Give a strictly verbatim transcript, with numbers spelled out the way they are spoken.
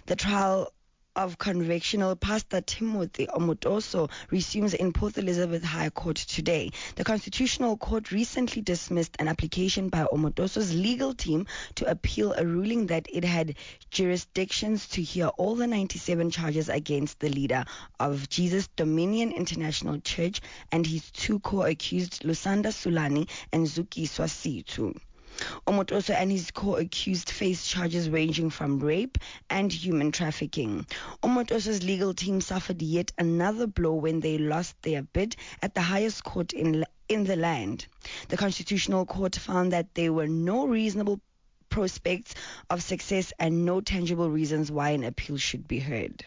The trial of convictional Pastor Timothy Omotoso resumes in Port Elizabeth High Court today. The Constitutional Court recently dismissed an application by Omotoso's legal team to appeal a ruling that it had jurisdictions to hear all the ninety-seven charges against the leader of Jesus Dominion International Church and his two co-accused, Lusanda Sulani and Zuki Swasitu. Omotoso and his co-accused face charges ranging from rape and human trafficking. Omotoso's legal team suffered yet another blow when they lost their bid at the highest court in in the land. The Constitutional Court found that there were no reasonable prospects of success and no tangible reasons why an appeal should be heard.